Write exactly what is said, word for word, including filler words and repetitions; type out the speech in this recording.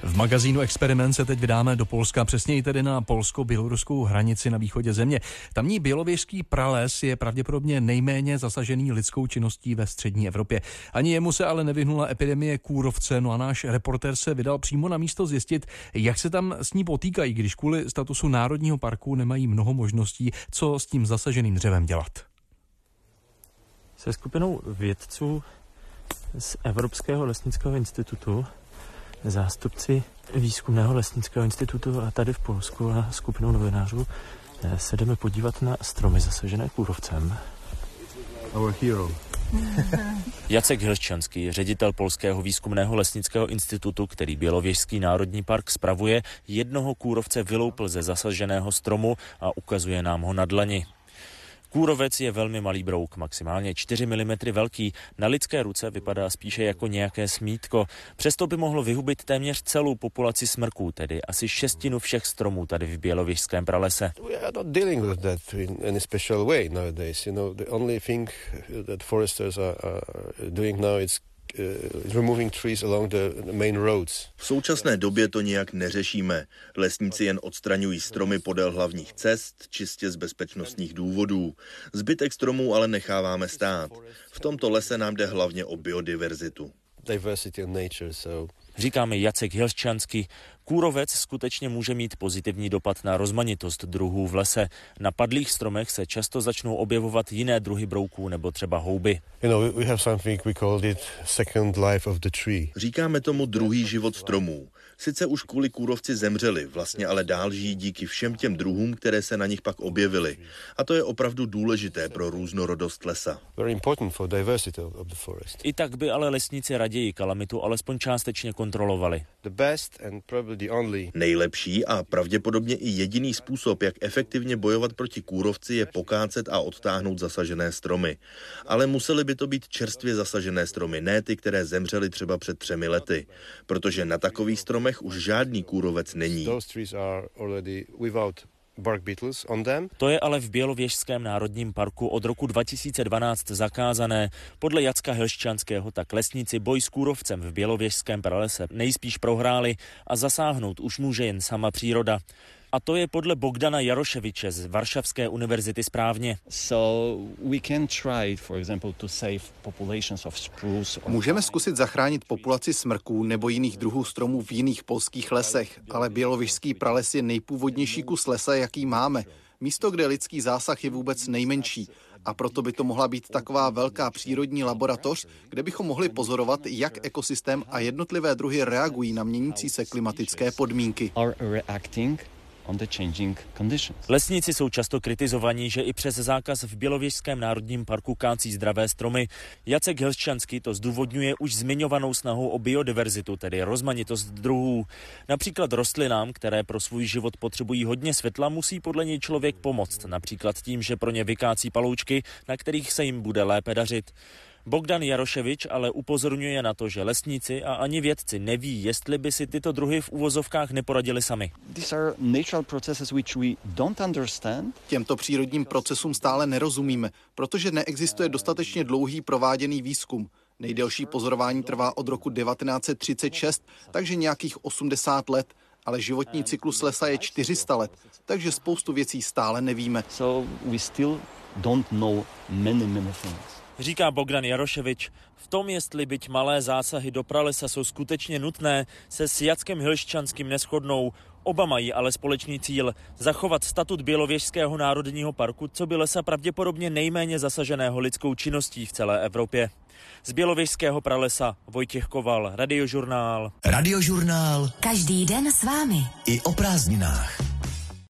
V magazínu Experiment se teď vydáme do Polska, přesněji tedy na polsko-běloruskou hranici na východě země. Tamní bělověžský prales je pravděpodobně nejméně zasažený lidskou činností ve střední Evropě. Ani jemu se ale nevyhnula epidemie kůrovce, no a náš reportér se vydal přímo na místo zjistit, jak se tam s ní potýkají, když kvůli statusu národního parku nemají mnoho možností, co s tím zasaženým dřevem dělat. Se skupinou vědců z Evropského lesnického institutu, zástupci výzkumného lesnického institutu a tady v Polsku a skupinou novinářů se jdeme podívat na stromy zasažené kůrovcem. Our hero. Jacek Hilščanský, ředitel Polského výzkumného lesnického institutu, který Bělověžský národní park spravuje, jednoho kůrovce vyloupl ze zasaženého stromu a ukazuje nám ho na dlani. Kůrovec je velmi malý brouk, maximálně čtyři milimetry velký. Na lidské ruce vypadá spíše jako nějaké smítko. Přesto by mohlo vyhubit téměř celou populaci smrků, tedy asi šestinu všech stromů tady v Bělověžském pralese. We are not dealing with that in any special way nowadays. You know, the only thing that foresters are, are doing now is removing trees along the main roads. V současné době to nijak neřešíme. Lesníci jen odstraňují stromy podél hlavních cest, čistě z bezpečnostních důvodů. Zbytek stromů ale necháváme stát. V tomto lese nám jde hlavně o biodiverzitu. Diversity of nature, so Říkáme Jacek Hilščanský. Kůrovec skutečně může mít pozitivní dopad na rozmanitost druhů v lese. Na padlých stromech se často začnou objevovat jiné druhy brouků nebo třeba houby. You know, we have something we call it second life of the tree. Říkáme tomu druhý život stromů. Sice už kvůli kůrovci zemřeli, vlastně ale dál žijí díky všem těm druhům, které se na nich pak objevily. A to je opravdu důležité pro různorodost lesa. Very important for diversity of the forest. I tak by ale lesníci raději kalamitu alespoň částečně kontrolovali. The best and probably the only. Nejlepší a pravděpodobně i jediný způsob, jak efektivně bojovat proti kůrovci, je pokácet a odtáhnout zasažené stromy. Ale musely by to být čerstvě zasažené stromy, ne ty, které zemřely třeba před třemi lety, protože na takových stromech už žádný kůrovec není. Those trees are already without bark beetles on them. To je ale v Bělověžském národním parku od roku dva tisíce dvanáct zakázané. Podle Jacka Hilščanského tak lesníci boj s kůrovcem v Bělověžském pralese nejspíš prohráli a zasáhnout už může jen sama příroda. A to je podle Bogdana Jaroševiče z Varšavské univerzity správně. Můžeme zkusit zachránit populaci smrků nebo jiných druhů stromů v jiných polských lesech, ale Bělověžský prales je nejpůvodnější kus lesa, jaký máme. Místo, kde lidský zásah je vůbec nejmenší. A proto by to mohla být taková velká přírodní laboratoř, kde bychom mohli pozorovat, jak ekosystém a jednotlivé druhy reagují na měnící se klimatické podmínky. Lesníci jsou často kritizovaní, že i přes zákaz v Bělověžském národním parku kácí zdravé stromy. Jacek Hilščanský to zdůvodňuje už zmiňovanou snahou o biodiverzitu, tedy rozmanitost druhů. Například rostlinám, které pro svůj život potřebují hodně světla, musí podle něj člověk pomoct, například tím, že pro ně vykácí paloučky, na kterých se jim bude lépe dařit. Bogdan Jaroševič ale upozorňuje na to, že lesníci a ani vědci neví, jestli by si tyto druhy v uvozovkách neporadili sami. Těmto přírodním procesům stále nerozumíme, protože neexistuje dostatečně dlouhý prováděný výzkum. Nejdelší pozorování trvá od roku devatenáct set třicet šest, takže nějakých osmdesát let, ale životní cyklus lesa je čtyři sta let, takže spoustu věcí stále nevíme. So we still don't know many, many things. Říká Bogdan Jaroševič. V tom, jestli byť malé zásahy do pralesa jsou skutečně nutné, se s Jackem Hilščanským neshodnou. Oba mají ale společný cíl – zachovat statut Bělověžského národního parku, co by lesa pravděpodobně nejméně zasaženého lidskou činností v celé Evropě. Z Bělověžského pralesa Vojtěch Koval, Radiožurnál. Radiožurnál. Každý den s vámi. I o prázdninách.